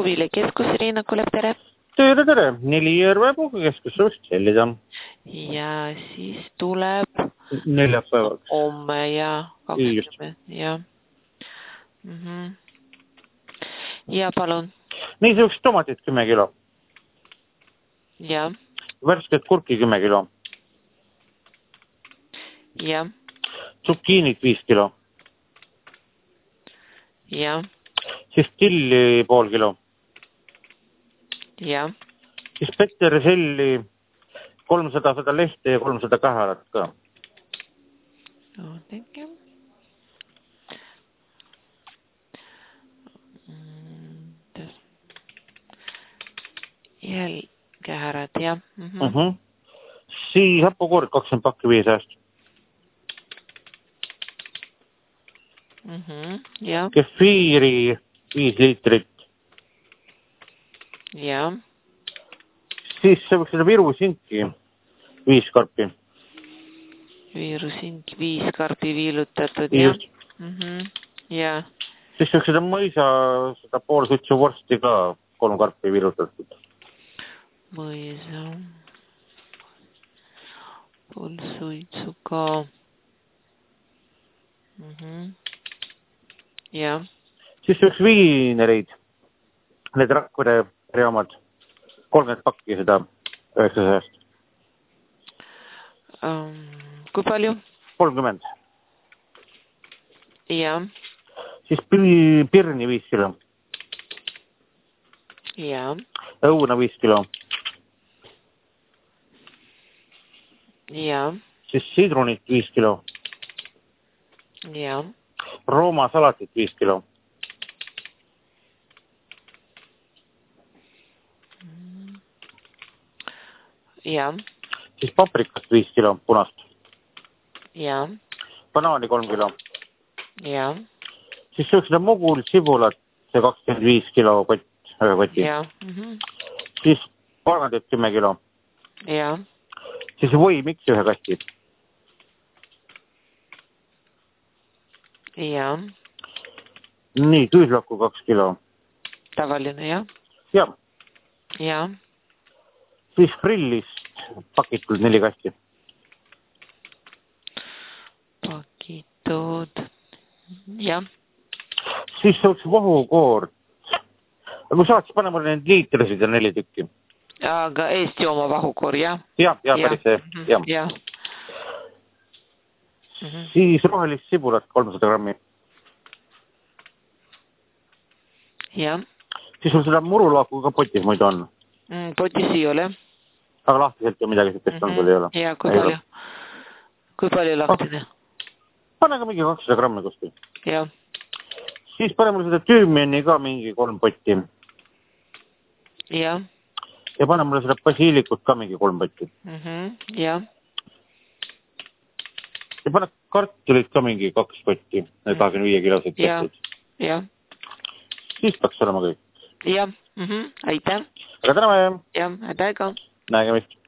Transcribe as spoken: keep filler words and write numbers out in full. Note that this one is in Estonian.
Proovile keskus, Riina Kulev, tere. Tere, tere. Neli Järve puhkekeskus võiks sellida. Ja siis tuleb neljaks päevaks. Homme ja kakskümmend. Ja. Mm-hmm. Ja palun. Nii, see võiks tomatit kümme kilo. Ja. Värsket kurki kümme kilo. Ja. Zucchiinit viis kilo. Ja. Siis tilli pool kilo. Ja. Siis peterselli kolmsada sada lehte ja kolmsada kaharat ka. Oh, thank you. Jälkähärät, ja. Mm-hmm. Uh-huh. Siis hapukord kakskümmend pakki viis aastat. Mm-hmm. Ja. Kefiiri viis liitrit. Ja. Siis see võiks seda Viru sinki viis karpi. Viru sinki viis karpi viilutatud, ja. Mm-hmm. Ja. Siis võiks seda mõisa, seda pool suitsu vorsti ka kolm karpi viilutatud. Mõisa. Pool suitsu ka. Mm-hmm. Ja. Siis võiks viinereid. Need Rakvere reomad. kolmkümmend pakki seda üheksasajast. Um, kui palju? kolmkümmend. Ja. Siis pirni viis kilo. Ja. Õuna viis kilo. Ja. Siis sidrunit viis kilo. Ja. Rooma salatit viis kilo. Ja. Siis paprikast viis kilo punast. Ja. Banaani kolm kilo. Ja. Siis võiks seda mugul sibulat, see kakskümmend viis kilo kott, ühe koti. Ja. Mm-hmm. Siis porgandit kümme kilo. Ja. Siis või miks ühe kasti. Ja. Nii, küüslakku kaks kilo. Tavaline, jah? Ja. Ja. Siis frillist pakitud neli kasti. Pakitud. Ja. Siis võiks vahukoord. Kui saad, siis pane mulle need liitrisid ja neli tükki. Aga Eesti oma vahukoor, jah? Ja, ja, päris see. Ja. Ja. Mm-hmm. Siis rohelist sibulat kolmsada grammi. Ja. Siis sul seda murulaaku ka potis muidu on. Mm, potis ei ole. Aga lahtiselt ja midagi sitest mm-hmm. on sul ei ole. Ja, kui palju? Kui palju lahtine? Pane ka mingi kakssada grammi kuskil. Ja. Siis pane mulle seda tüümieni ka mingi kolm potti. Ja. Ja pane mulle seda basiilikut ka mingi kolm potti. Mm-hmm. Ja. Ja pane kartulit ka mingi kaks potti. Need kahekümne viie kilosed tehtud. Ja. Siis peaks olema kõik. Ja. Mm-hmm. Aitäh. Aga täname. Ja, aitäh ka. Nägemist.